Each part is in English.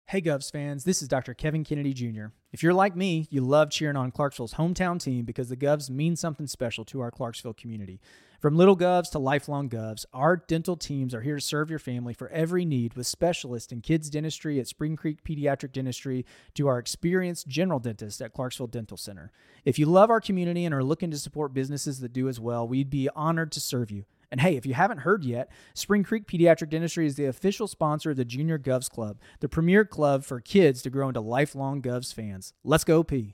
Hey Govs fans, this is Dr. Kevin Kennedy Jr. If you're like me, you love cheering on Clarksville's hometown team because the Govs mean something special to our Clarksville community. From little Govs to lifelong Govs, our dental teams are here to serve your family for every need with specialists in kids dentistry at Spring Creek Pediatric Dentistry to our experienced general dentist at Clarksville Dental Center. If you love our community and are looking to support businesses that do as well, we'd be honored to serve you. And hey, if you haven't heard yet, Spring Creek Pediatric Dentistry is the official sponsor of the Junior Govs Club, the premier club for kids to grow into lifelong Govs fans. Let's go, P.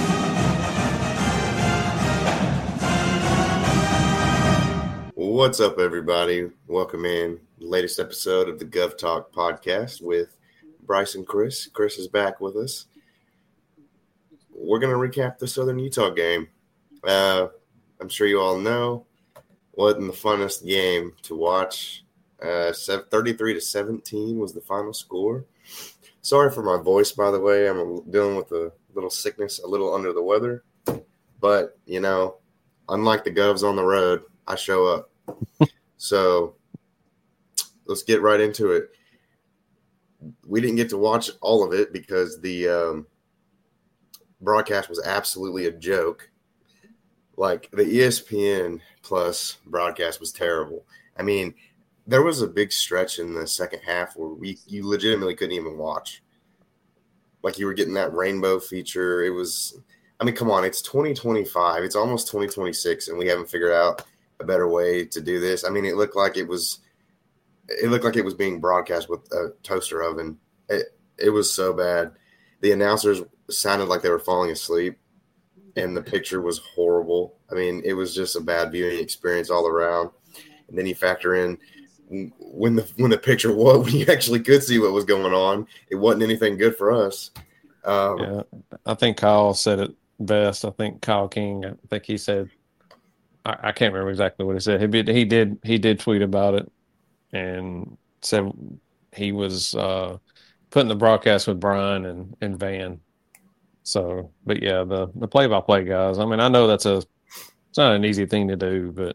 What's up, everybody? Welcome in the latest episode of the Gov Talk podcast with Bryce and Chris. Chris is back with us. We're going to recap the Southern Utah game. I'm sure you all know. Wasn't the funnest game to watch. 33-17 was the final score. Sorry for my voice, by the way. I'm dealing with a little sickness, a little under the weather. But, you know, unlike the Govs on the road, I show up. So let's get right into it. We didn't get to watch all of it because the broadcast was absolutely a joke. Like, the ESPN Plus broadcast was terrible. I mean, there was a big stretch in the second half where you legitimately couldn't even watch. Like, you were getting that rainbow feature. It was – I mean, come on. It's 2025. It's almost 2026, and we haven't figured out a better way to do this. I mean, it looked like it was being broadcast with a toaster oven. It was so bad. The announcers sounded like they were falling asleep. And the picture was horrible. I mean, it was just a bad viewing experience all around. And then you factor in when the picture was, when you actually could see what was going on, it wasn't anything good for us. Yeah, I think Kyle said it best. I think Kyle King. I think he said, I can't remember exactly what he said. He did tweet about it and said he was putting the broadcast with Brian and Van. So, but yeah, the play-by-play guys. I mean, I know it's not an easy thing to do, but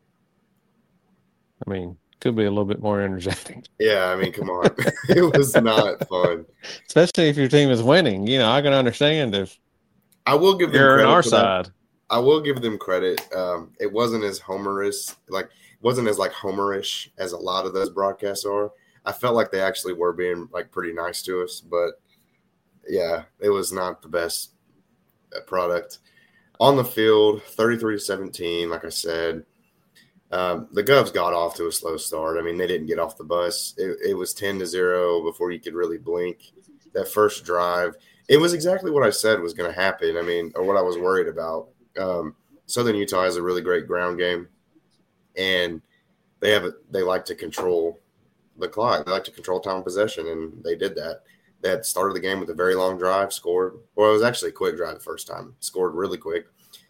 I mean, could be a little bit more energetic. Yeah, I mean, come on, it was not fun, especially if your team is winning. You know, I can understand if I will give them you're credit on our for side. That. I will give them credit. It wasn't as homerish, homerish as a lot of those broadcasts are. I felt like they actually were being like pretty nice to us, but. Yeah, it was not the best product. On the field, 33-17, like I said. The Govs got off to a slow start. I mean, they didn't get off the bus. It was 10-0 before you could really blink. That first drive, it was exactly what I said was going to happen. I mean, or what I was worried about. Southern Utah has a really great ground game, and they like to control the clock. They like to control time of possession, and they did that. They had started the game with a very long drive, scored. Well, it was actually a quick drive the first time. Scored really quick.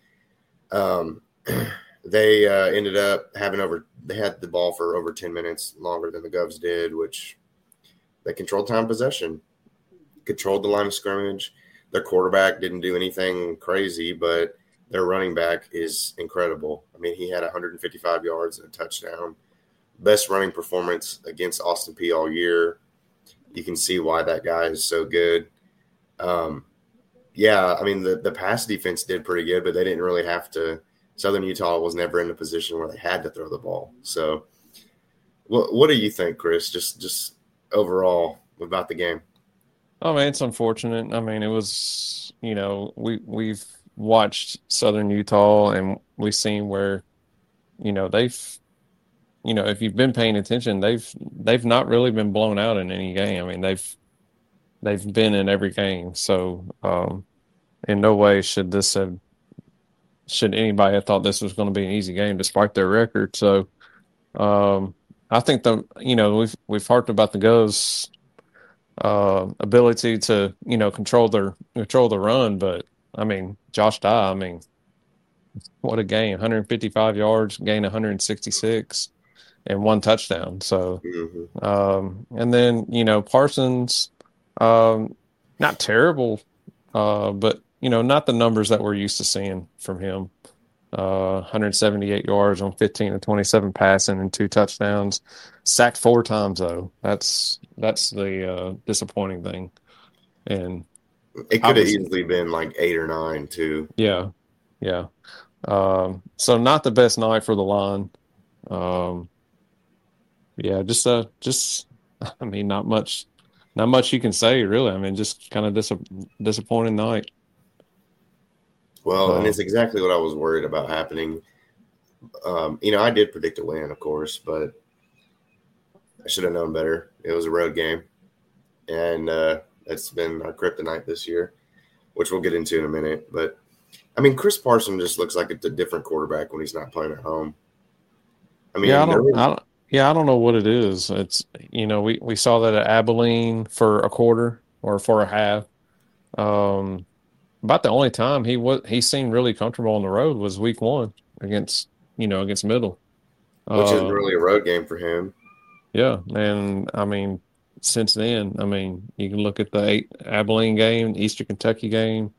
They ended up they had the ball for over 10 minutes longer than the Govs did, which they controlled time possession, controlled the line of scrimmage. Their quarterback didn't do anything crazy, but their running back is incredible. I mean, he had 155 yards and a touchdown. Best running performance against Austin Peay all year. You can see why that guy is so good. Yeah, I mean, the pass defense did pretty good, but they didn't really have to. Southern Utah was never in a position where they had to throw the ball. So what do you think, Chris, just overall about the game? Oh, man, it's unfortunate. I mean, it was, you know, we've watched Southern Utah and we've seen where, you know, you know, if you've been paying attention, they've not really been blown out in any game. I mean, they've been in every game. So, in no way should anybody have thought this was going to be an easy game despite their record. So, I think we've talked about the Govs' ability to, you know, control the run, but I mean, Josh Dye, I mean, what a game! 155 yards, gain 166. And one touchdown. So, and then, you know, Parsons, not terrible, but, you know, not the numbers that we're used to seeing from him. 178 yards on 15 to 27 passing and 2 touchdowns. Sacked 4 times though. That's the disappointing thing. And It could have easily been like 8 or 9 too. Yeah. So not the best night for the line. Just I mean, not much you can say really. I mean, just kind of disappointing night. Well, and it's exactly what I was worried about happening. I did predict a win, of course, but I should have known better. It was a road game, and that's been our kryptonite this year, which we'll get into in a minute. But I mean, Chris Parson just looks like a different quarterback when he's not playing at home. I mean, I don't know what it is. It's we saw that at Abilene for a quarter or for a half. About the only time he seemed really comfortable on the road was week 1 against Middle, which is really a road game for him. Yeah, and I mean, since then, I mean, you can look at the Abilene game, Eastern Kentucky game.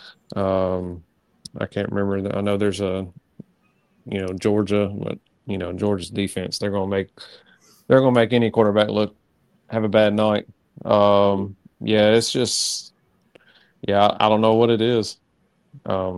I can't remember. I know there's Georgia, but Georgia's defense, they're gonna make any quarterback have a bad night. It's just. Yeah, I don't know what it is. I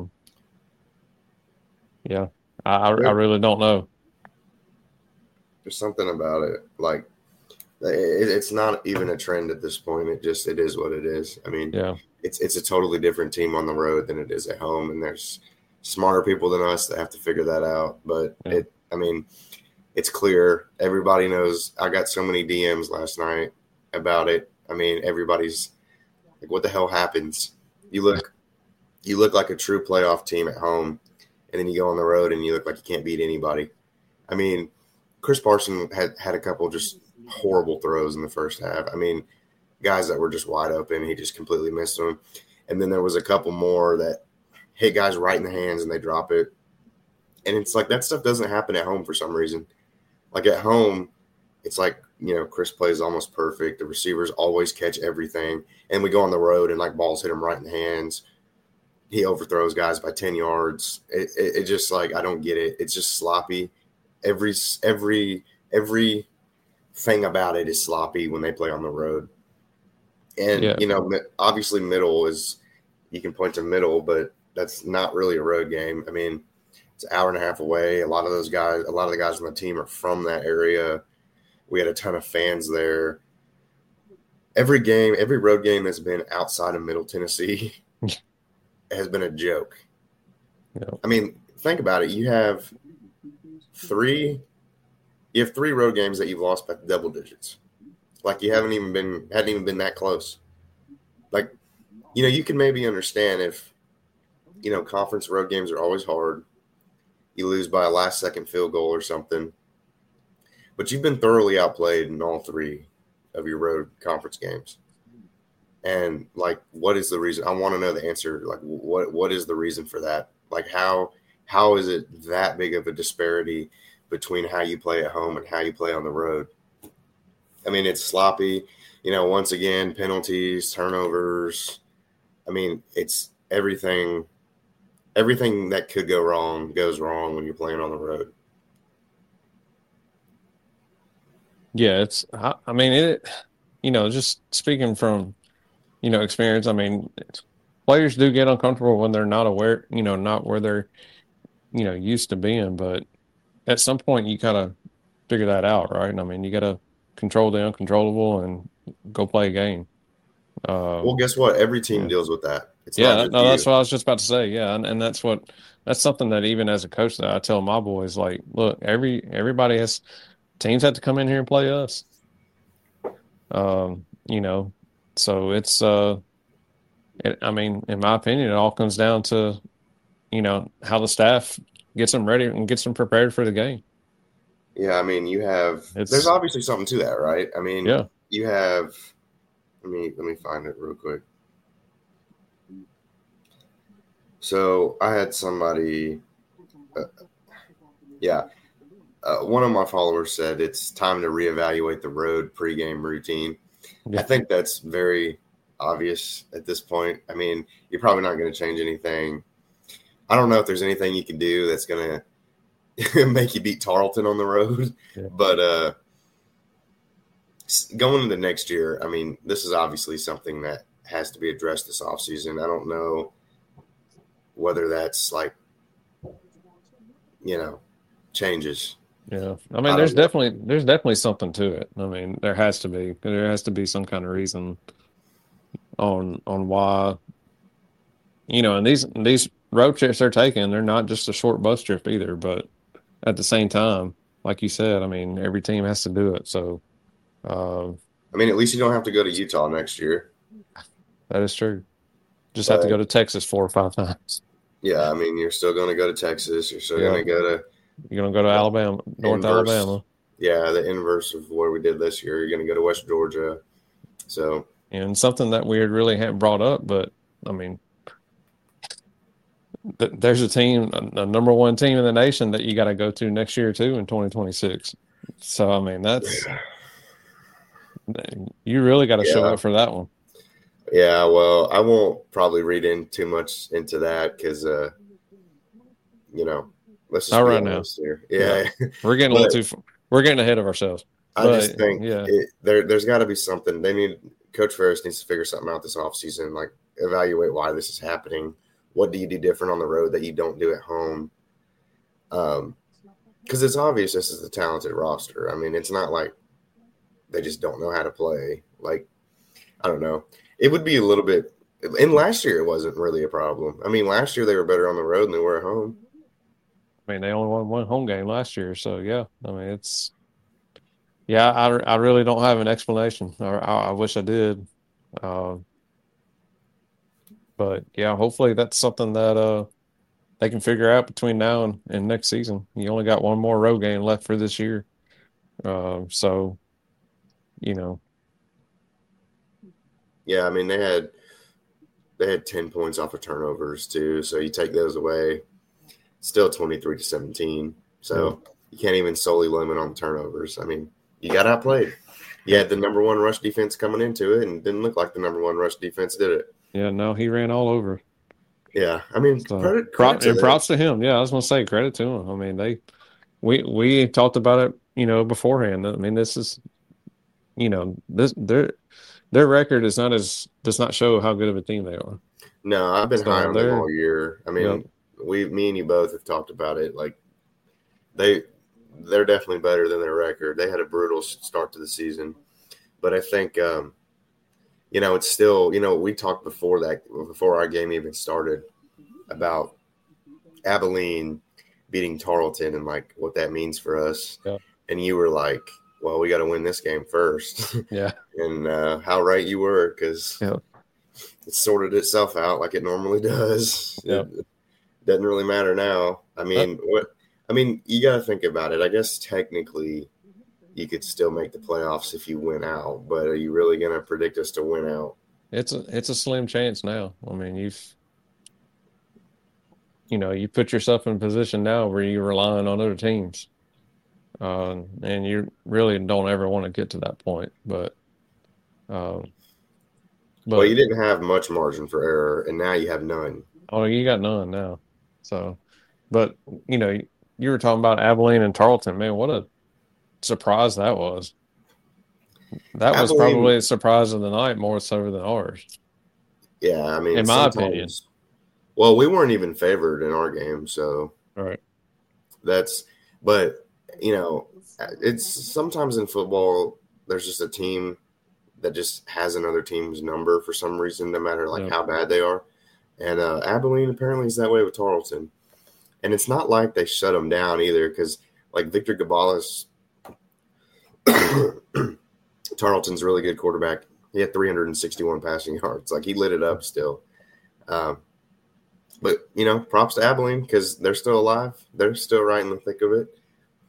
really don't know. There's something about it. Like, it's not even a trend at this point. It is what it is. I mean, it's a totally different team on the road than it is at home, and there's smarter people than us that have to figure that out. But it's clear. Everybody knows. I got so many DMs last night about it. I mean, everybody's like, what the hell happens? You look like a true playoff team at home, and then you go on the road and you look like you can't beat anybody. I mean, Chris Parson had a couple just horrible throws in the first half. I mean, guys that were just wide open, he just completely missed them. And then there was a couple more that hit guys right in the hands and they drop it. And it's like that stuff doesn't happen at home for some reason. Like at home, it's like, Chris plays almost perfect. The receivers always catch everything. And we go on the road and like balls hit him right in the hands. He overthrows guys by 10 yards. It just like, I don't get it. It's just sloppy. Every thing about it is sloppy when they play on the road. And, obviously Middle is, you can point to Middle, but that's not really a road game. I mean, it's an hour and a half away. A lot of the guys on the team are from that area. We had a ton of fans there. Every road game that's been outside of Middle Tennessee has been a joke. Yep. I mean, think about it. You have three road games that you've lost by double digits. Like you hadn't even been that close. Like, you can maybe understand if, conference road games are always hard. You lose by a last second field goal or something. But you've been thoroughly outplayed in all 3 of your road conference games. And, like, what is the reason? I want to know the answer. Like, what is the reason for that? Like, how is it that big of a disparity between how you play at home and how you play on the road? I mean, it's sloppy. Once again, penalties, turnovers. I mean, it's everything that could go wrong goes wrong when you're playing on the road. Yeah, just speaking from, experience, I mean, players do get uncomfortable when they're not aware, not where they're, used to being. But at some point, you kind of figure that out, right? I mean, you got to control the uncontrollable and go play a game. Well, guess what? Every team deals with that. It's that's what I was just about to say. Yeah, and that's something that even as a coach that I tell my boys, like, look, everybody has. Teams have to come in here and play us. So it's I mean, in my opinion, it all comes down to, how the staff gets them ready and gets them prepared for the game. Yeah, I mean, there's obviously something to that, right? I mean, you have let me find it real quick. So I had somebody one of my followers said it's time to reevaluate the road pregame routine. Yeah. I think that's very obvious at this point. I mean, you're probably not going to change anything. I don't know if there's anything you can do that's going to make you beat Tarleton on the road. Yeah. But going into next year, I mean, this is obviously something that has to be addressed this offseason. I don't know whether that's like, changes. Yeah, I mean, there's definitely something to it. I mean, there has to be some kind of reason on why, and these road trips they're taking, they're not just a short bus trip either. But at the same time, like you said, I mean, every team has to do it. So, I mean, at least you don't have to go to Utah next year. That is true. Just have to go to Texas 4 or 5 times. Yeah, I mean, you're still going to go to Texas. You're still going to go to. You're going to go to Alabama, North Alabama. Yeah, the inverse of what we did this year. You're going to go to West Georgia. So. And something that we really haven't brought up, but I mean, there's a team, a number one team in the nation that you got to go to next year too in 2026. So I mean, you really got to show up for that one. Yeah, well, I won't probably read in too much into that because, let's just not right now. Here. Yeah, we're getting a little we're getting ahead of ourselves. I just think there's got to be something. Coach Ferris needs to figure something out this offseason, like evaluate why this is happening. What do you do different on the road that you don't do at home? Because it's obvious this is a talented roster. I mean, it's not like they just don't know how to play. Like, I don't know. It would be a little bit – and last year it wasn't really a problem. I mean, last year they were better on the road than they were at home. I mean, they only won one home game last year. So, yeah, I mean, it's – yeah, I really don't have an explanation. I wish I did. But, yeah, hopefully that's something that they can figure out between now and next season. You only got one more road game left for this year. So, Yeah, I mean, they had 10 points off of turnovers too. So you take those away, still 23-17. So you can't even solely limit on turnovers. I mean, you got outplayed. You had the number one rush defense coming into it, and it didn't look like the number one rush defense did it. Yeah, no, he ran all over. Yeah, I mean, credit props to him. Yeah, I was going to say credit to him. I mean, we talked about it, beforehand. I mean, this is, their record does not show how good of a team they are. No, I've been high on them all year. I mean, me and you both have talked about it. Like they're definitely better than their record. They had a brutal start to the season, but I think it's still we talked before our game even started about Abilene beating Tarleton and like what that means for us. Yeah. And you were like, well, we got to win this game first. Yeah. And how right you were, because it sorted itself out like it normally does. Yeah. It doesn't really matter now. I mean, you got to think about it. I guess technically you could still make the playoffs if you win out, but are you really going to predict us to win out? It's a slim chance now. I mean, you put yourself in a position now where you're relying on other teams. And you really don't ever want to get to that point, but you didn't have much margin for error, and now you have none. Oh, you got none now. So, but you were talking about Abilene and Tarleton, man. What a surprise that was. That was probably a surprise of the night, more so than ours. Yeah, I mean, in my opinion. Well, we weren't even favored in our game, so all right. But it's sometimes in football, there's just a team that just has another team's number for some reason, no matter how bad they are. And Abilene apparently is that way with Tarleton. And it's not like they shut them down either, because like Victor Gabalis, Tarleton's a really good quarterback. He had 361 passing yards. Like, he lit it up still. But, props to Abilene because they're still alive. They're still right in the thick of it.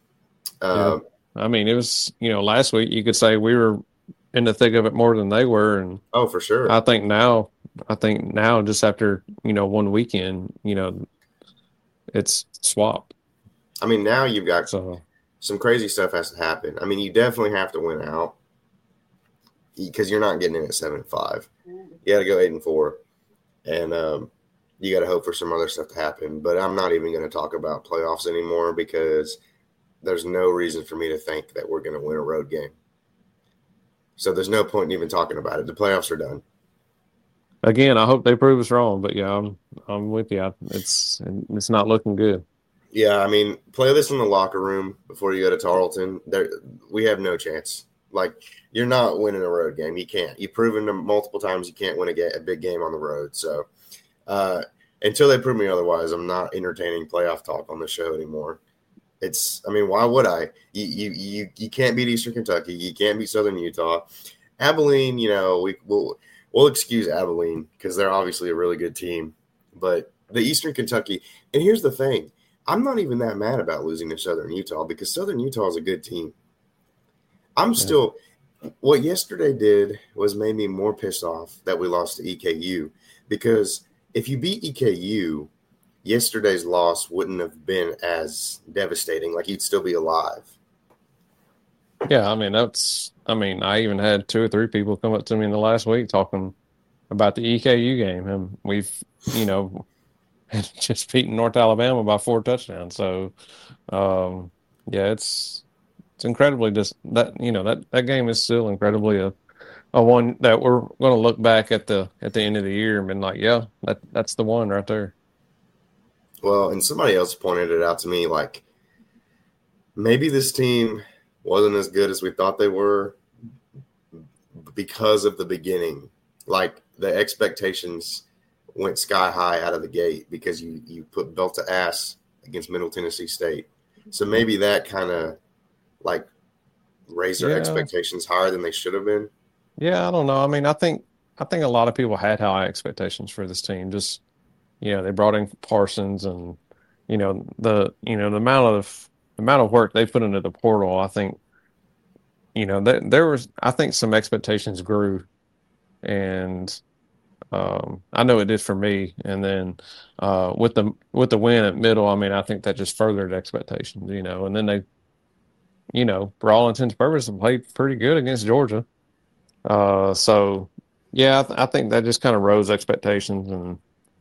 I mean, it was, last week you could say we were in the thick of it more than they were. And oh, for sure. I think now just after, one weekend, it's swapped. I mean, now you've got some crazy stuff has to happen. I mean, you definitely have to win out because you're not getting in at 7-5. You got to go 8-4. And you got to hope for some other stuff to happen. But I'm not even going to talk about playoffs anymore because there's no reason for me to think that we're going to win a road game. So there's no point in even talking about it. The playoffs are done. Again, I hope they prove us wrong, but yeah, I'm with you. It's not looking good. Yeah, I mean, play this in the locker room before you go to Tarleton. We have no chance. Like, you're not winning a road game. You can't. You've proven them multiple times you can't win a big game on the road. So until they prove me otherwise, I'm not entertaining playoff talk on the show anymore. Why would I? You can't beat Eastern Kentucky. You can't beat Southern Utah. Abilene, we'll excuse Abilene because they're obviously a really good team. But the Eastern Kentucky, and here's the thing. I'm not even that mad about losing to Southern Utah because Southern Utah is a good team. What yesterday did was made me more pissed off that we lost to EKU, because if you beat EKU, yesterday's loss wouldn't have been as devastating. Like, you'd still be alive. Yeah, I even had 2 or 3 people come up to me in the last week talking about the EKU game, and we've, just beaten North Alabama by 4 touchdowns. So, yeah, it's incredibly that game is still incredibly a one that we're going to look back at the end of the year and been like, yeah, that's the one right there. Well, and somebody else pointed it out to me, like, maybe this team wasn't as good as we thought they were because of the beginning. Like, the expectations went sky high out of the gate because you put belt to ass against Middle Tennessee State. So maybe that kind of, like, raised their expectations higher than they should have been. Yeah, I don't know. I think a lot of people had high expectations for this team. Just, they brought in Parsons, and the amount of work they put into the portal. I think there was, I think, some expectations grew, and I know it did for me. And then with the win at Middle, I think that just furthered expectations. And then they, for all intents and purposes, played pretty good against Georgia. So yeah, I think that just kind of rose expectations, and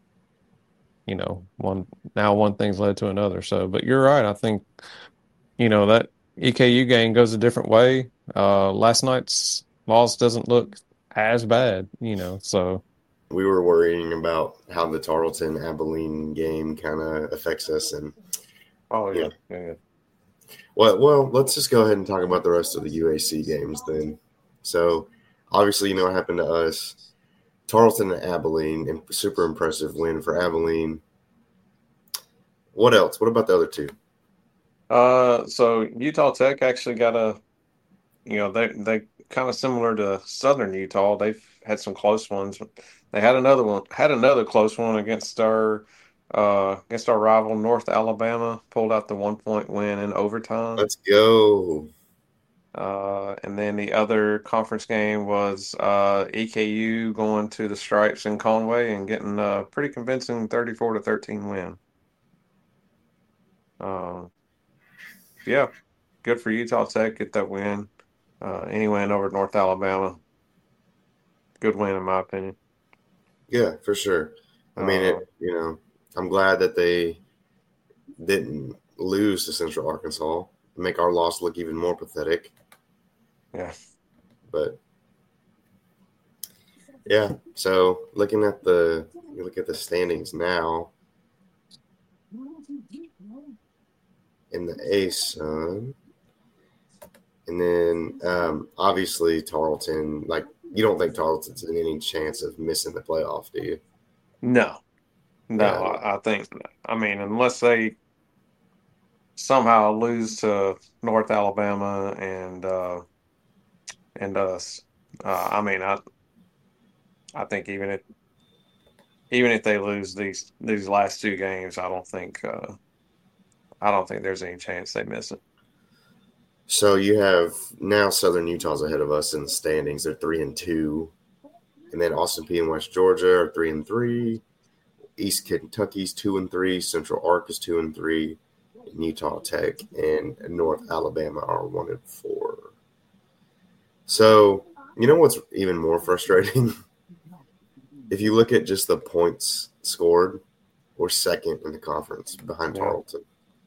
one thing's led to another. So, but you're right. I think that EKU game goes a different way. Last night's loss doesn't look as bad. So we were worrying about how the Tarleton Abilene game kind of affects us, and yeah. Well, let's just go ahead and talk about the rest of the UAC games then. So, obviously, what happened to us. Tarleton and Abilene, and super impressive win for Abilene. What else? What about the other 2? So Utah Tech actually got they kind of similar to Southern Utah. They've had some close ones. They had another close one against our rival North Alabama. Pulled out the 1-point win in overtime. Let's go. And then the other conference game was EKU going to the Stripes in Conway and getting a pretty convincing 34-13 win. Yeah, good for Utah Tech, get that win. Any win over North Alabama, good win in my opinion. Yeah, for sure. I'm glad that they didn't lose to Central Arkansas, make our loss look even more pathetic. Yeah. But yeah, so looking at the standings now in the ASUN, and then obviously Tarleton, like, you don't think Tarleton's in any chance of missing the playoff, do you? No, yeah. I think, unless they somehow lose to North Alabama and us, I think even if they lose these last 2 games, I don't think there's any chance they miss it. So you have now Southern Utah's ahead of us in the standings. They're 3-2, and then Austin Peay and West Georgia are 3-3. East Kentucky's 2-3. Central Ark is 2-3. And Utah Tech and North Alabama are 1-4. So what's even more frustrating? If you look at just the points scored, or second in the conference behind Yeah. Tarleton.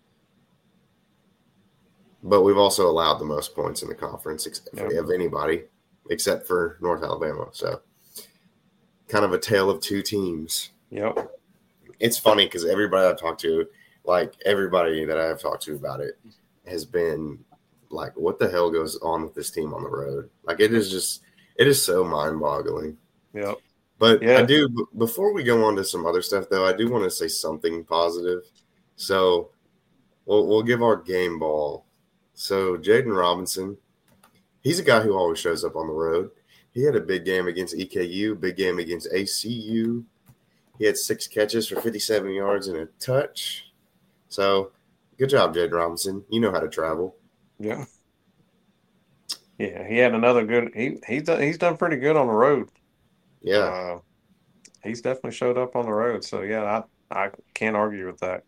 But we've also allowed the most points in the conference of anybody except for North Alabama. So kind of a tale of two teams. Yep. It's funny because everybody I've talked to, like everybody that I've talked to about it, has been like, what the hell goes on with this team on the road? Like it is so mind-boggling. Yep. But Yeah. I do, before we go on to some other stuff, though, I do want to say something positive. So we'll give our game ball. So Jaden Robinson, he's a guy who always shows up on the road. He had a big game against EKU, big game against ACU. He had 6 catches for 57 yards and a touch. So good job, Jaden Robinson. You know how to travel. Yeah. Yeah, he had another good. He's done pretty good on the road. Yeah. He's definitely showed up on the road. So yeah, I can't argue with that.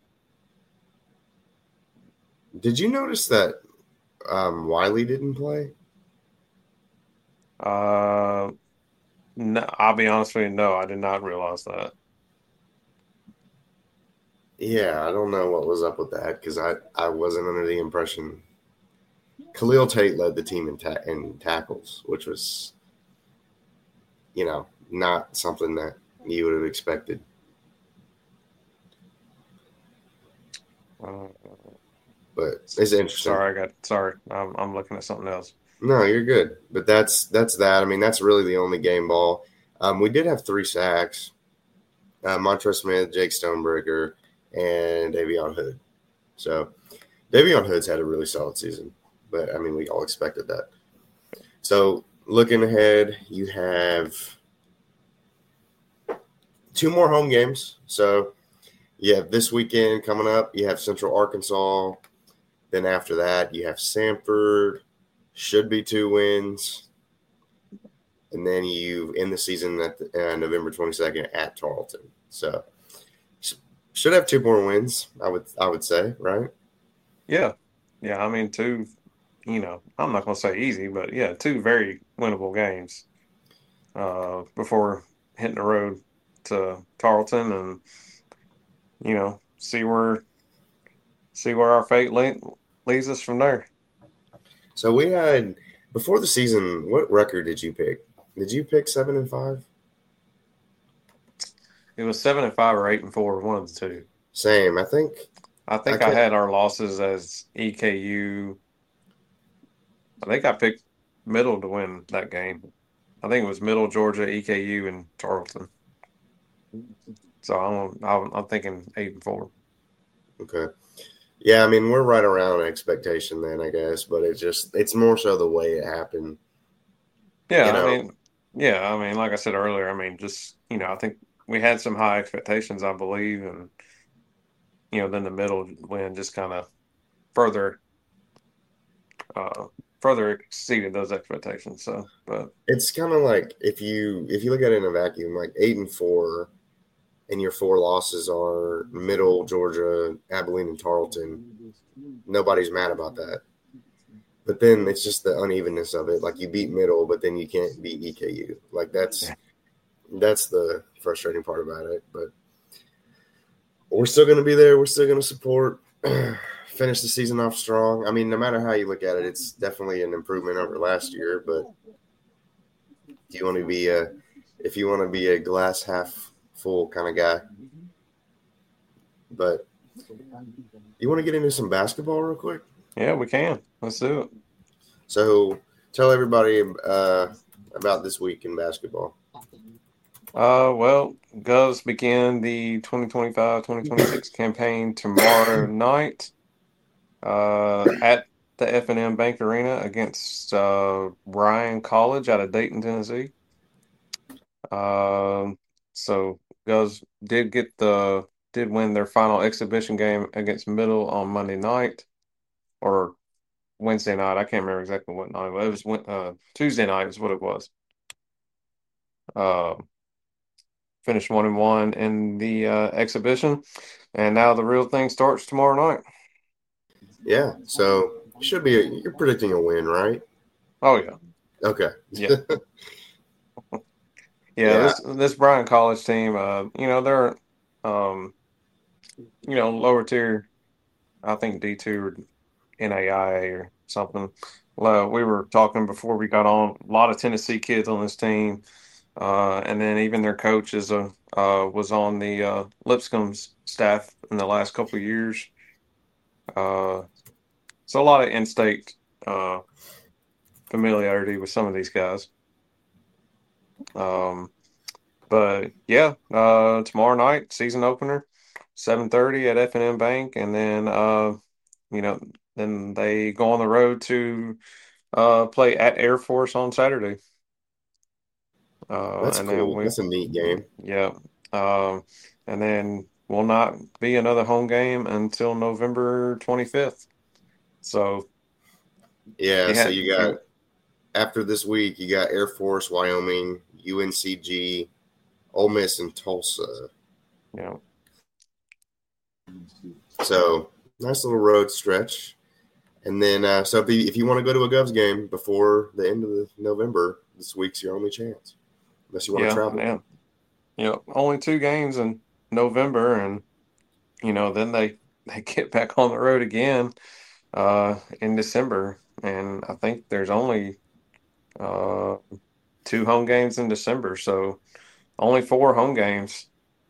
Did you notice that Wiley didn't play? No, I'll be honest with you. No, I did not realize that. Yeah, I don't know what was up with that because I wasn't under the impression. Khalil Tate led the team in tackles, which was, not something that you would have expected. But it's interesting. Sorry. I'm looking at something else. No, you're good. But that's that. I mean, that's really the only game ball. We did have 3 sacks. Montrez Smith, Jake Stonebreaker, and Davion Hood. So Davion Hood's had a really solid season. But, I mean, we all expected that. So looking ahead, you have 2 more home games. So you have this weekend coming up. You have Central Arkansas. Then after that, you have Samford. Should be 2 wins. And then you end the season at November 22nd at Tarleton. So should have 2 more wins, I would say, right? Yeah. Yeah, I mean, 2, I'm not going to say easy, but yeah, 2 very winnable games before hitting the road to Tarleton and, see where our fate leads us from there. So we had, before the season, what record did you pick? Did you pick 7-5? It was 7-5 or 8-4, one of the 2. Same, I think. I had our losses as EKU. I think I picked Middle to win that game. I think it was Middle, Georgia, EKU, and Tarleton. So I'm thinking 8-4. Okay. Yeah, I mean, we're right around expectation then, I guess, but it's more so the way it happened. Yeah, I mean, like I said earlier, I mean, just, I think we had some high expectations, I believe, and, then the Middle win just kind of further exceeded those expectations. So, but it's kind of like if you look at it in a vacuum, like 8-4, and your 4 losses are Middle, Georgia, Abilene, and Tarleton. Nobody's mad about that. But then it's just the unevenness of it. Like you beat Middle, but then you can't beat EKU. Like that's the frustrating part about it. But we're still going to be there. We're still going to support. Finish the season off strong. I mean, no matter how you look at it, it's definitely an improvement over last year. But if you want to be a glass half full kind of guy. But you want to get into some basketball real quick? Yeah, we can. Let's do it. So tell everybody about this week in basketball. Well, Govs begin the 2025-2026 campaign tomorrow night at the F&M Bank Arena against Bryan College out of Dayton, Tennessee. So Govs did win their final exhibition game against Middle on Monday night or Wednesday night. I can't remember exactly what night. It was Tuesday night is what it was. Finished 1-1 in the exhibition, and now the real thing starts tomorrow night. Yeah, so you're predicting a win, right? Oh yeah. Okay. Yeah. Yeah. This Bryan College team, they're lower tier. I think D2 or NAIA or something. Well, we were talking before we got on. A lot of Tennessee kids on this team, and then even their coach was on the Lipscomb's staff in the last couple of years. Uh, so a lot of in-state uh, familiarity with some of these guys. Um, but yeah, tomorrow night season opener, 7:30 at F&M Bank, and then you know then they go on the road to play at Air Force on Saturday. That's And then cool. That's a neat game. yeah, um, and then will not be another home game until November 25th. So Yeah, you so had you got after this week, you got Air Force, Wyoming, UNCG, Ole Miss, and Tulsa. you know So nice little road stretch. And then, so if you want to go to a Govs game before the end of November, this week's your only chance, unless you want to yeah, travel. yeah, only 2 games in November, and then they get back on the road again in December, and I think there's only uh 2 home games in December, so only 4 home games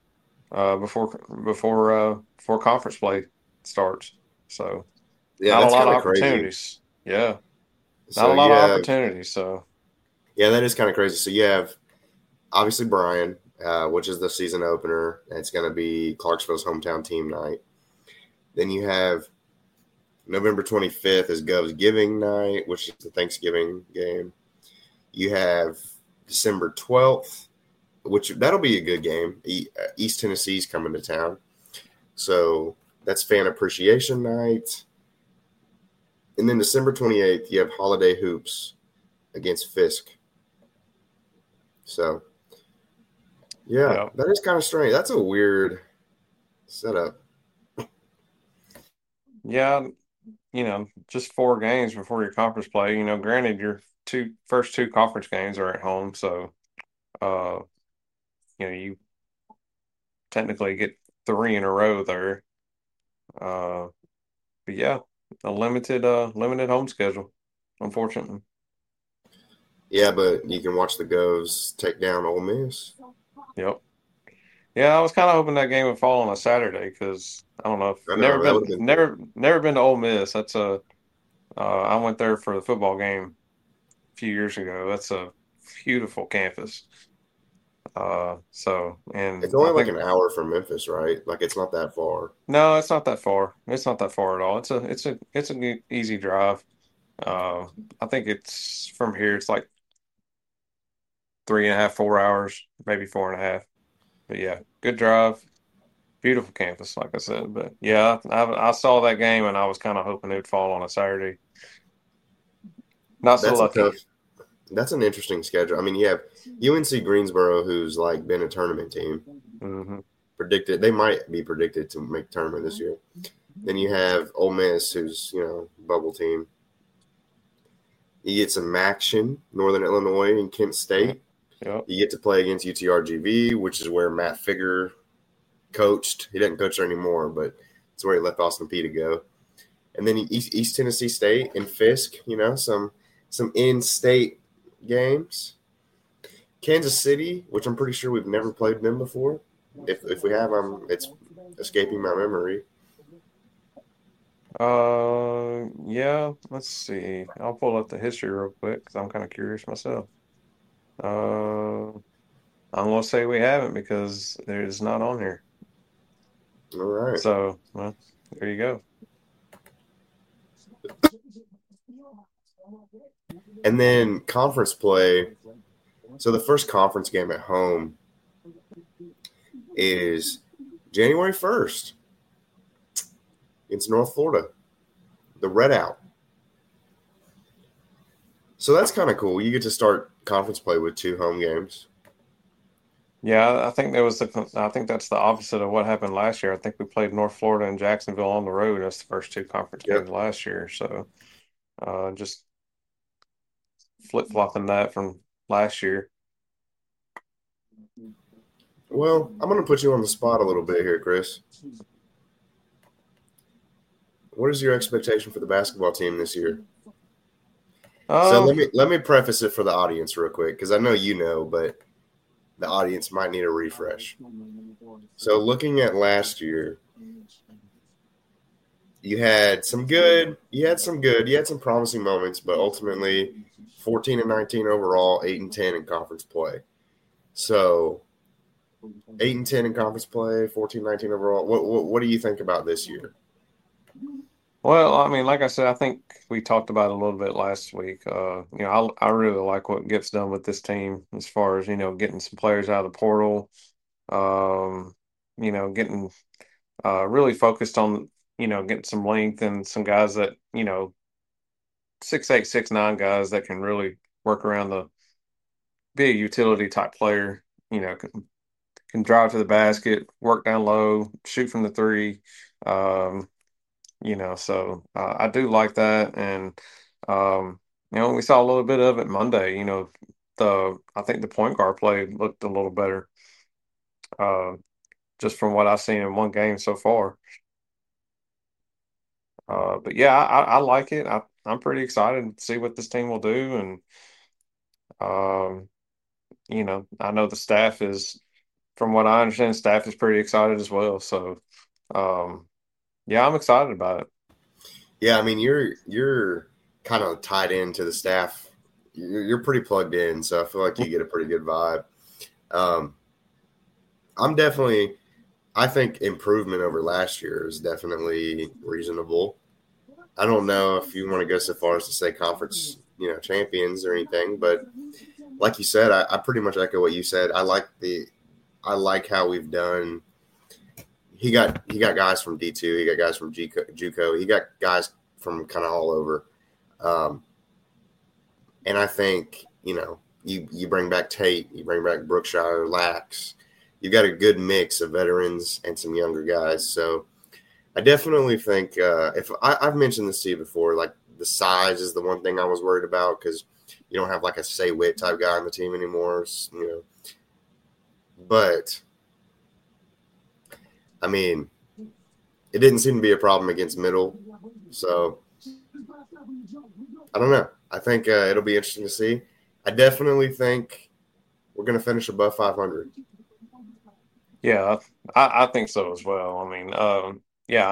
before conference play starts. So Yeah, not a that's lot kind of of crazy. opportunities. Yeah, not So a lot you of have, opportunities. So yeah, that is kind of crazy. So you have obviously Bryan, which is the season opener. And it's going to be Clarksville's hometown team night. Then you have November 25th is Govs Giving night, which is the Thanksgiving game. You have December 12th, which that'll be a good game. East Tennessee's coming to town. So that's fan appreciation night. And then December 28th, you have Holiday Hoops against Fisk. So, yeah, yeah, that is kind of strange. That's a weird setup. yeah, just 4 games before your conference play. Granted, your first two conference games are at home, so uh, you technically get 3 in a row there. Uh, but yeah, a limited home schedule, unfortunately. Yeah, but you can watch the Govs take down Ole Miss. Yep. Yeah, I was kind of hoping that game would fall on a Saturday because I don't know. If I never know that would been, have been cool. never been to Ole Miss. I went there for the football game a few years ago. That's a beautiful campus. It's And I only like think an hour from Memphis, right? Like it's not that far. no, it's not that far. It's not that far at all. It's an easy drive. Uh, I think it's from here. It's like 3.5, 4 hours, maybe 4.5. But yeah, good drive. Beautiful campus, like I said. But yeah, I saw that game and I was kind of hoping it would fall on a Saturday. Not so That's a lucky. tough. That's an interesting schedule. I mean, you have UNC Greensboro, who's like been a tournament team. Hmm. Predicted they might be predicted to make tournament this year. Then you have Ole Miss, who's bubble team. You get some action, Northern Illinois and Kent Yeah, State. yeah, You get to play against UTRGV, which is where Matt Figger coached. He doesn't coach there anymore, but it's where he left Austin Peay to go. And then East Tennessee State and Fisk. Some in-state games. Kansas City, which I'm pretty sure we've never played them before. If we have, it's escaping my memory. yeah. Let's see. I'll pull up the history real quick because I'm kind of curious myself. Uh, I'm gonna say we haven't because it's not on here. All right. So, well, there you go. And then conference play. So the first conference game at home is January 1st. It's North Florida, the Red Out. So that's kind of cool. You get to start conference play with 2 home games. Yeah, I think that's the opposite of what happened last year. I think we played North Florida and Jacksonville on the road. That's the first 2 conference games Yep. last year. So, just flip-flopping that from last year. Well, I'm going to put you on the spot a little bit here, Chris. what is your expectation for the basketball team this year? So Um, let me preface it for the audience real quick because I know you know, but the audience might need a refresh. So looking at last year, you had some promising moments, but ultimately 14 and 19 overall, 8 and 10 in conference play. So 8 and 10 in conference play, 14, 19 overall. What do you think about this year? well, I mean, like I said, I think we talked about it a little bit last week. I really like what gets done with this team as far as, getting some players out of the portal, um, getting really focused on, getting some length and some guys that, 6'8", 6'9" guys that can really work around be a utility type player, can drive to the basket, work down low, shoot from the three. Um, so I do like that. And, we saw a little bit of it Monday. I think the point guard play looked a little better, uh, just from what I've seen in one game so far. But yeah, I like it. I'm pretty excited to see what this team will do. And, um, I know the staff is, from what I understand, staff is pretty excited as well. So, um, yeah, I'm excited about it. Yeah, I mean you're kind of tied into the staff. You're pretty plugged in, so I feel like you get a pretty good vibe. Um, I'm definitely. I think improvement over last year is definitely reasonable. I don't know if you want to go so far as to say conference, champions or anything, but like you said, I pretty much echo what you said. I like how we've done. He got guys from D2, he got guys from JUCO, he got guys from kind of all over, and I think you bring back Tate, you bring back Brookshire, Lax. You've got a good mix of veterans and some younger guys. So I definitely think I've mentioned this to you before, like the size is the one thing I was worried about because you don't have like a Say Witt type guy on the team anymore, But I mean, it didn't seem to be a problem against Middle, so I don't know. I think it'll be interesting to see. I definitely think we're going to finish above 500. Yeah, I think so as well. Yeah,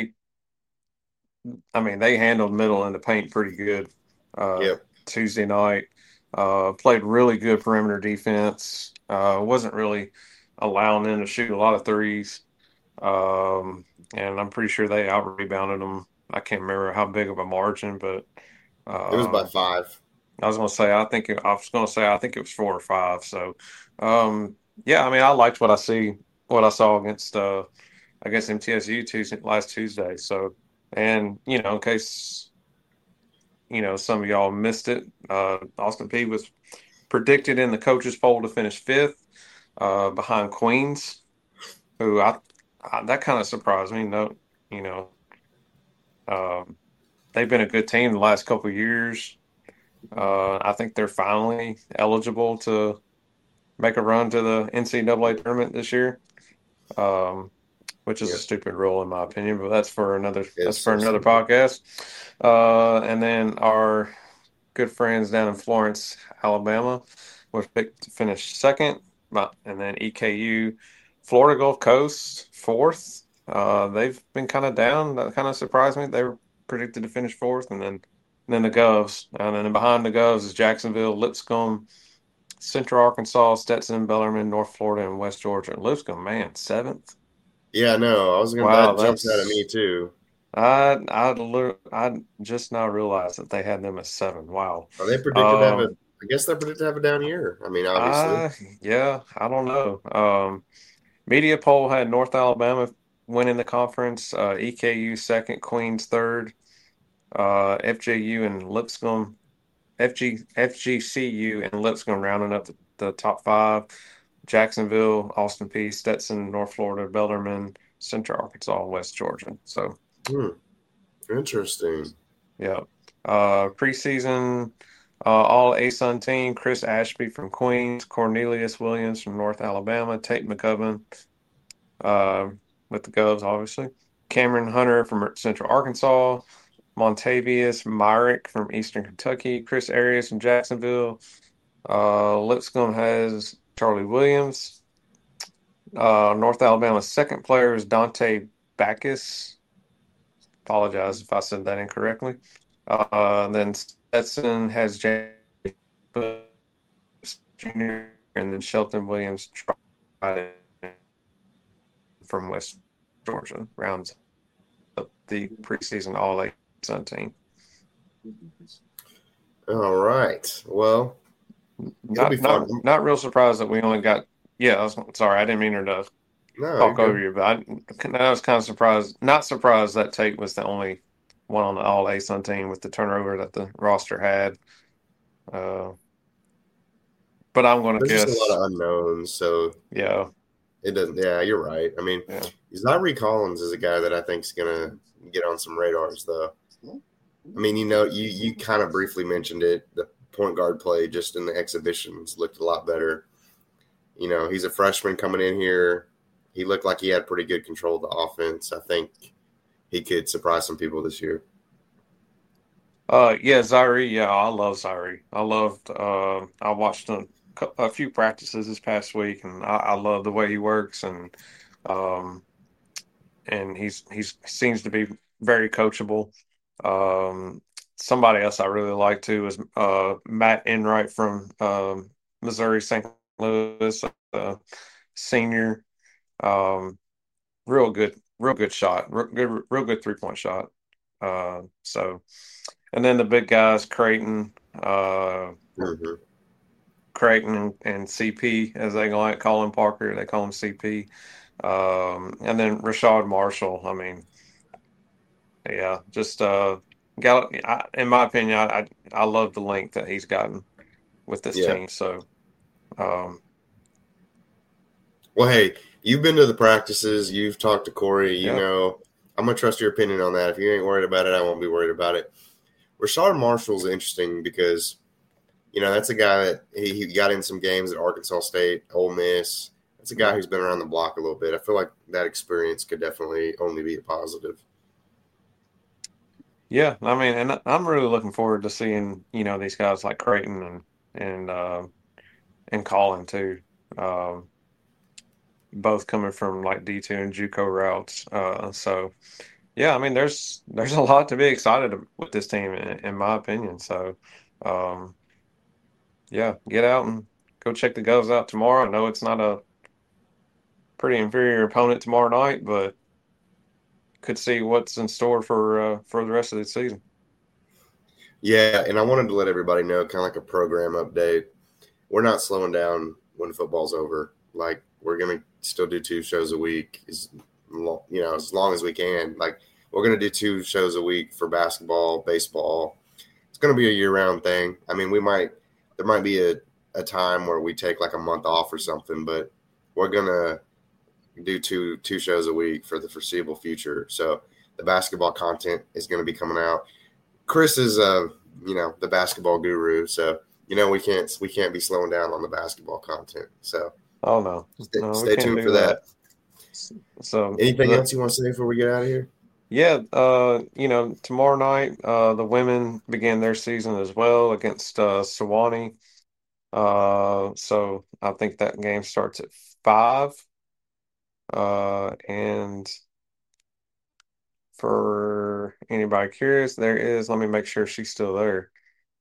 they handled Middle in the paint pretty good Yep, Tuesday night. Played really good perimeter defense. Wasn't really allowing them to shoot a lot of threes. And I'm pretty sure they out rebounded them. I can't remember how big of a margin, but it was by um, 5. I was gonna say I think it was 4 or 5. So yeah, I liked what I saw against MTSU last Tuesday. So, and in case some of y'all missed it, Austin Peay was predicted in the coaches poll to finish fifth, behind Queens, who that kind of surprised me. No, you know, um, they've been a good team the last couple of years. I think they're finally eligible to make a run to the NCAA tournament this year, um, which is a Yep, stupid rule in my opinion, but that's it's for so another stupid. podcast. And then our good friends down in Florence, Alabama, was picked to finish second, and then EKU, Florida Gulf Coast, fourth. They've been kind of down. That kind of surprised me. They were predicted to finish fourth, and then the Govs, and then behind the Govs is Jacksonville, Lipscomb, Central Arkansas, Stetson, Bellarmine, North Florida, and West Georgia. Lipscomb, man, seventh. Yeah, no, Wow, that jumps out at me that's too. I just now realized that they had them at seven. Wow. Are they predicted to have Um, I guess they're predicted to have a down year. I mean, obviously. I yeah, I don't know. Media poll had North Alabama winning the conference, EKU second, Queens third, FJU and Lipscomb, FGCU and Lipscomb rounding up the top five. Jacksonville, Austin Peay, Stetson, North Florida, Bellarmine, Central Arkansas, West Georgia. So Hmm, interesting. yeah. Preseason, all ASUN team: Chris Ashby from Queens, Cornelius Williams from North Alabama, Tate McGovern uh, with the Govs, obviously. Cameron Hunter from Central Arkansas, Montavious Myrick from Eastern Kentucky, Chris Arias from Jacksonville. Lipscomb has Charlie Williams. North Alabama's second player is Dante Backus. Apologize if I said that incorrectly. Then Stetson has James Jr. and then Shelton Williams from West Georgia rounds up the preseason All-A-Sun team. All right. Well, it'll be fun. Not real surprised that we only got. Yeah, sorry, I didn't mean her to talk over you, but I was kind of surprised. Not surprised that Tate was the only one on the All-A-Sun team with the turnover that the roster had. But I'm going to guess there's just a lot of unknowns, so yeah, it doesn't. Yeah, you're right. I mean, Zaire Collins is a guy that I think is going to get on some radars, though. I mean, you kind of briefly mentioned it. The point guard play just in the exhibitions looked a lot better. He's a freshman coming in here. He looked like he had pretty good control of the offense. I think he could surprise some people this year. Zaire. Yeah, I love Zaire. I watched a few practices this past week, and I love the way he works, and he's seems to be very coachable. Somebody else I really like too is Matt Enright from Missouri St. Louis, senior. Real good shot, real good 3-point shot. And then the big guys, Creighton, Creighton and CP, as they like call him Parker, they call him CP. And then Rashad Marshall. I mean, yeah, just in my opinion, I love the length that he's gotten with this team. So, well, hey, you've been to the practices, you've talked to Corey. I'm gonna trust your opinion on that. If you ain't worried about it, I won't be worried about it. Rashad Marshall's interesting because, that's a guy that he got in some games at Arkansas State, Ole Miss. That's a guy who's been around the block a little bit. I feel like that experience could definitely only be a positive. Yeah, I mean, and I'm really looking forward to seeing, these guys like Creighton and Colin too. Both coming from like D2 and JUCO routes. So yeah, I mean, there's a lot to be excited with this team, in my opinion. So, yeah, get out and go check the Govs out tomorrow. I know it's not a pretty inferior opponent tomorrow night, but could see what's in store for the rest of the season. Yeah, and I wanted to let everybody know, kind of like a program update. We're not slowing down when football's over. Like, we're gonna still do 2 shows a week, as long as we can. Like, we're gonna do 2 shows a week for basketball, baseball. It's gonna be a year-round thing. I mean, there might be a time where we take like a month off or something, but we're gonna do two shows a week for the foreseeable future. So the basketball content is going to be coming out. Chris is the basketball guru, so we can't be slowing down on the basketball content. So stay tuned for that. So anything else you want to say before we get out of here? Yeah, tomorrow night the women begin their season as well against Sewanee. So I think that game starts at 5. And for anybody curious, let me make sure she's still there.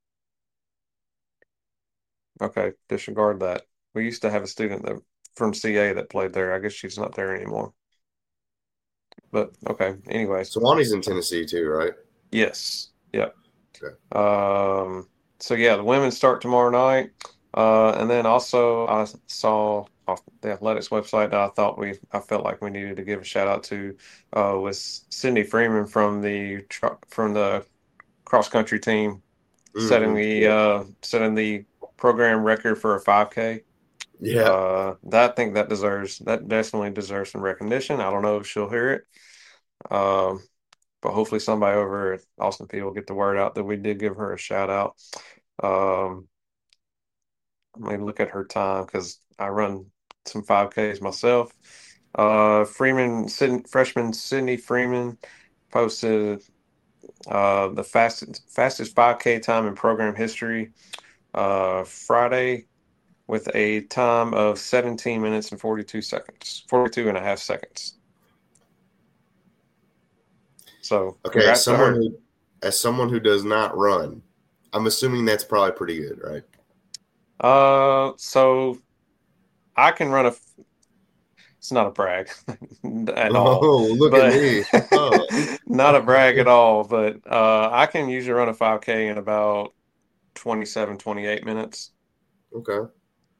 Okay, disregard that. We used to have a student from CA that played there. I guess she's not there anymore. But okay, anyways. Sewanee's in Tennessee too, right? Yes. Yep. Okay. So yeah, the women start tomorrow night. And then also I saw off the Athletics website that I felt like we needed to give a shout out to was Sydney Freeman from the cross country team, setting the program record for a 5K. Yeah, I think that definitely deserves some recognition. I don't know if she'll hear it, but hopefully somebody over at Austin Peay will get the word out that we did give her a shout out. Let me look at her time because I run some 5Ks myself. Freshman Sydney Freeman posted the fastest 5K time in program history Friday with a time of 17 minutes and 42 seconds, 42 and a half seconds. So, okay, as someone who does not run, I'm assuming that's probably pretty good, right? So I can run it's not a brag at all. Oh, look at me. Oh. Not a brag at all, but I can usually run a 5K in about 27, 28 minutes. Okay.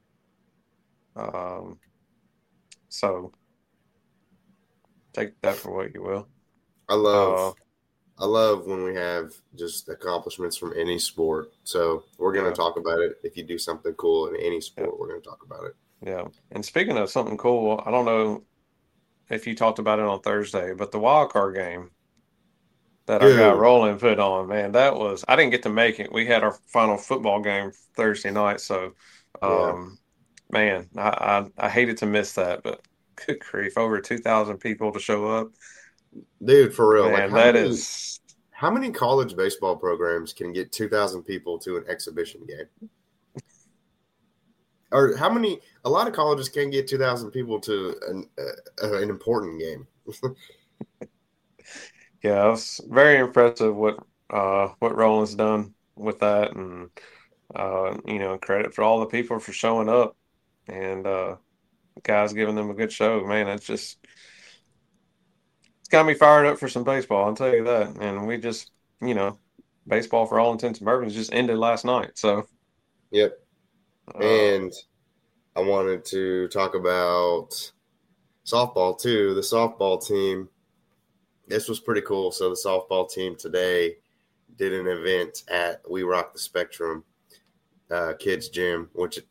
So take that for what you will. I love when we have just accomplishments from any sport. So we're going to talk about it. If you do something cool in any sport, we're going to talk about it. Yeah. And speaking of something cool, I don't know if you talked about it on Thursday, but the wild card game that our guy Roland put on, man, I didn't get to make it. We had our final football game Thursday night. So, man, I hated to miss that, but good grief, over 2,000 people to show up. Dude, for real. Man, like how many college baseball programs can get 2,000 people to an exhibition game? Or a lot of colleges can get 2,000 people to an important game. Yeah, it's very impressive what Roland's done with that, and credit for all the people for showing up, and guys giving them a good show. Man, it's got me fired up for some baseball. I'll tell you that. And we just, baseball for all intents and purposes just ended last night. So, yep. And I wanted to talk about softball too. The softball team, this was pretty cool. So the softball team today did an event at We Rock the Spectrum kids gym, which,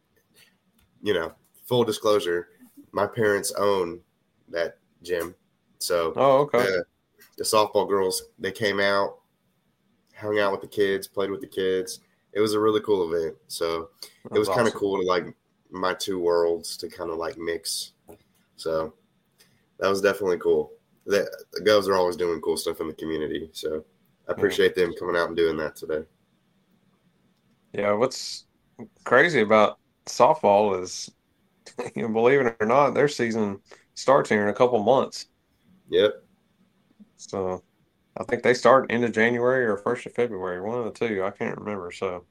full disclosure, my parents own that gym. So the softball girls, they came out, hung out with the kids, played with the kids. It was a really cool event. So it was kind of cool to like my two worlds to kind of like mix. So that was definitely cool. The Govs are always doing cool stuff in the community. So I appreciate them coming out and doing that today. Yeah, what's crazy about softball is, believe it or not, their season starts here in a couple months. Yep. So I think they start end of January or 1st of February, one of the two. I can't remember. So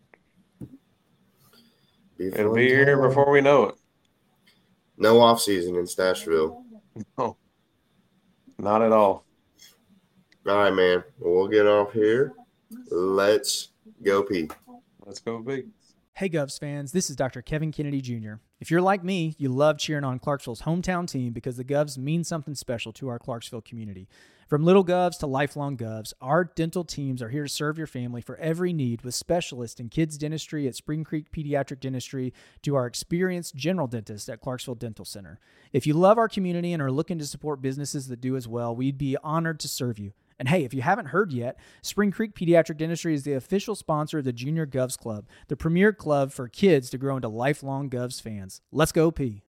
it'll be here before we know it. No off season in Stashville. No, not at all. All right, man. Well, we'll get off here. Let's go P. Let's go P. Hey Govs fans, this is Dr. Kevin Kennedy Jr. If you're like me, you love cheering on Clarksville's hometown team because the Govs mean something special to our Clarksville community. From little Govs to lifelong Govs, our dental teams are here to serve your family for every need, with specialists in kids dentistry at Spring Creek Pediatric Dentistry to our experienced general dentist at Clarksville Dental Center. If you love our community and are looking to support businesses that do as well, we'd be honored to serve you. And hey, if you haven't heard yet, Spring Creek Pediatric Dentistry is the official sponsor of the Junior Govs Club, the premier club for kids to grow into lifelong Govs fans. Let's go P.